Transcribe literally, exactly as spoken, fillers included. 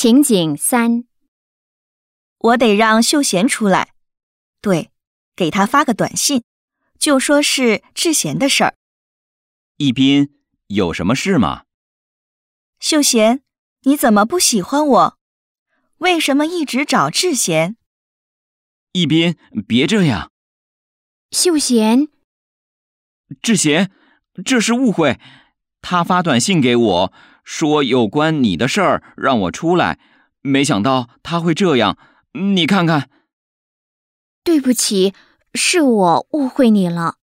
情景三， 我得让秀贤出来。对，给他发个短信，就说是智贤的事儿。 一斌，有什么事吗？ 秀贤，你怎么不喜欢我？为什么一直找智贤？ 一斌，别这样。 秀贤， 智贤，这是误会。他发短信给我，说有关你的事儿，让我出来。没想到他会这样，你看看。 对不起，是我误会你了。